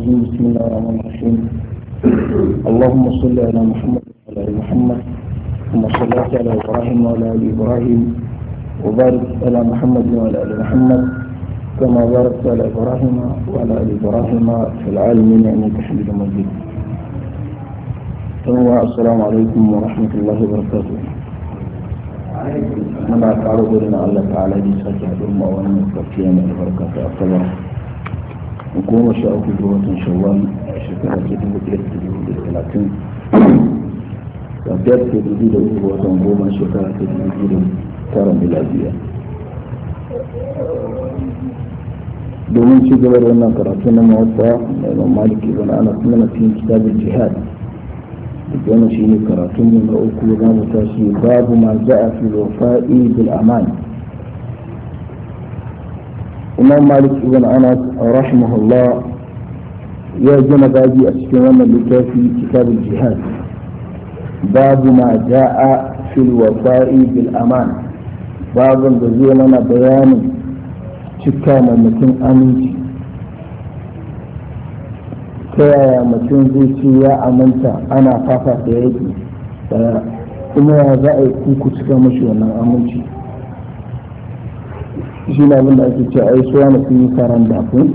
الرجيم. بسم الله الرحمن الرحيم. اللهم صل على محمد وعلى ال محمد كما صليت على ابراهيم وعلى ال ابراهيم وبارك على محمد وعلى ال محمد كما باركت على ابراهيم وعلى ال ابراهيم في العالمين انك حميد مجيد. السلام عليكم ورحمه الله وبركاته. muna ƙara gudun Allah ta'ala da sake haɗin ma wannan tafiya mai albarka ta asabar 13 ga watan shawwal a shekara ta 1930 tafiyar ta 2003 ga watan goma shekara ta 2009 miladiya. domin ci gaba da wannan karatu na mawata da imam malik ibn anas na cikin kitabul jihad wannan shi ne karatun mu na uku za mu tashi babu ma ja'a fi wafa'i bil aman. imam malik ibn anas rahimahullah ya gina babi a cikin wannan littafi kitabul jihad babu ma ja'a fi wafa'i bil aman, babun da zai mana bayanin cika ma mutum aminci. ta yaya mutum zai ce ya aminta ana fafata yaki kuma ya za a yi kuku cika mashi wannan aminci. shi na abin da ake ce a yi suwa na sun yi karan dafu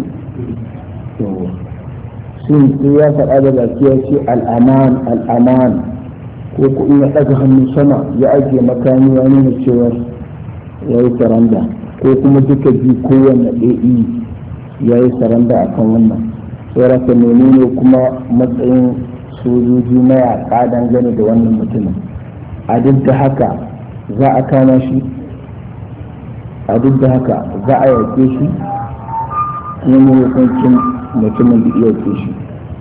sun sai ya faɗa da baki ya ce al'aman ko kuɗi ya ɗaga hannu sama ya ajiye makami ya nuna cewa ya yi saranda ko kuma duka biyu kowanne ɗai ya yi saranda a kan wannan. tsoraka menene kuma matsayin sojoji na yaƙa dangane da wannan mutumin. a duk da haka za a kama shi, a duk da haka za a yaƙe shi, kuma hukuncin mutumin da iya yaƙe shi.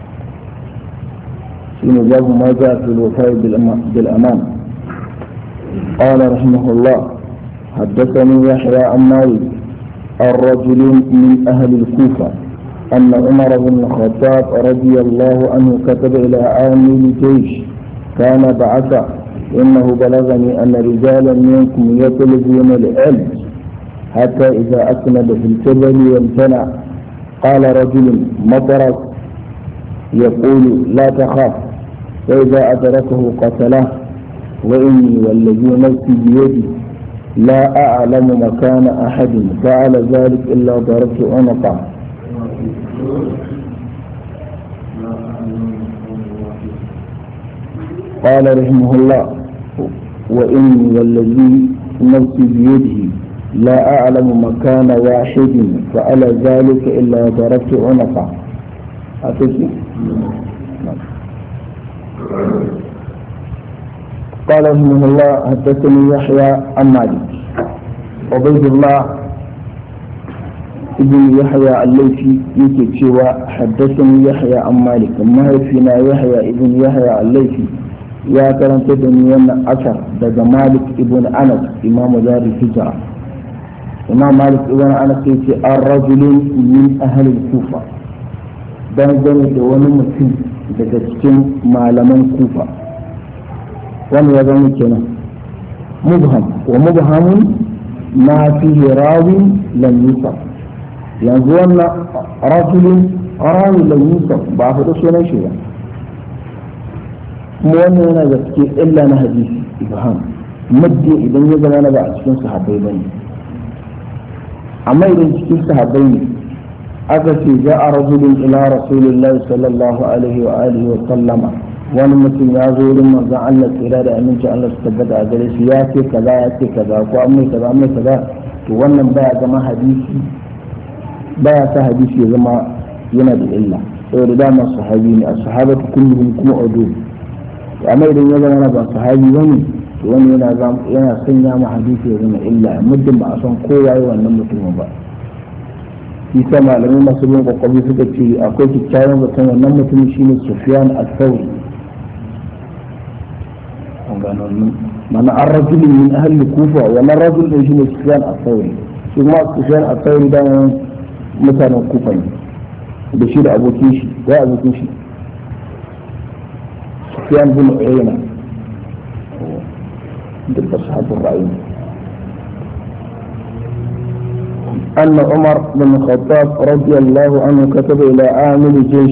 shi ne babu ma za a fi lofai bil'aman. قال رحمه الله حدثني يحيى عن مالك الرجل من أهل الكوفة أن عمر بن الخطاب رضي الله عنه كتب إلى عامل جيش كان بعثا إنه بلغني أن رجالا منكم يطلبون العلم حتى إذا أسند في الجبل وامتنع قال رجل مطرت يقول لا تخاف فإذا أدركه قتله وإني والذي نفسي بيدي لا أعلم مكان أحد فعل ذلك إلا ضربت عنقه. قال رحمه الله وإني والذي نفسي بيده لا أعلم مكان واحد فعل ذلك إلا ضربت عنقه. قال رحمه الله حدثني يحيى عن مالك عبيد الله ابن يحيى الليثي يكي تشوى حدثني يحيى عن مالك ما فينا يحيى ابن يحيى الليثي يا كرنت دني وانا اثر دغ مالك ابن انس امام دار الهجره. امام مالك ابن انس يكي الرجل من اهل الكوفه dangane da wani mutum daga cikin malaman kufa. wani ya zama kenan mubham wa mubhamun ma fihi rawin lam yusaf. yanzu wannan rajulin rawi lam yusaf ba a faɗi sunan shi ba, kuma wannan yana da cikin illa na hadisi ibham muddin idan ya zama ba a cikin sahabbai bane. amma idan cikin sahabbai ne aka ce ja'a rajulun ila rasulillahi sallallahu alaihi wa alihi wa sallama, wani mutum ya zo wurin manzon Allah tsira da aminci Allah su tabbata a gare shi ya ce kaza ya ce kaza ko an mai kaza an mai kaza, to wannan baya zama hadisi, baya sa hadisi ya zama yana da illa saboda dama sahabi ne a sahabatu kulluhum kuma udu. amma idan ya zama ba sahabi bane to wani yana sanya ma hadisi ya zama illa muddin ba a san kowa yi wannan mutumin ba. isa malamai masu bin kwakwabi suka ce akwai kyakkyawan zaton wannan mutumin shine Sufyan al-Thawri. mana an rajulun min ahli kufa wannan rajul din shine Sufyan al-Thawri. shi kuma Sufyan al-Thawri da mutanen kufa ne da shi da abokin shi Sufyan bin Uyayna duk da sahabban ra'ayi. أن عمر بن الخطاب رضي الله عنه كتب إلى عامل جيش